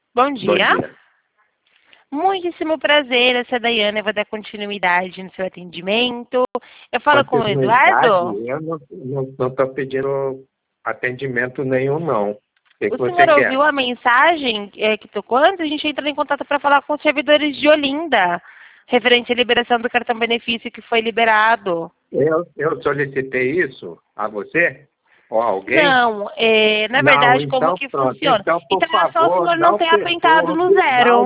Bom Bom dia. dia. Muitíssimo prazer, essa é a Daiane, eu vou dar continuidade no seu atendimento. Eu falo com o Continuidade, Eduardo? eu não estou pedindo atendimento nenhum, não. O que O você senhor ouviu quer? a mensagem que tocou antes? A gente entrou em contato para falar com os servidores de Olinda, referente à liberação do cartão benefício que foi liberado. Eu solicitei isso a você? Ou a alguém? Não, na Não, verdade, como então que pronto. funciona? Então, por Então é só o favor, senhor não não ter apertado no perturbe, não zero.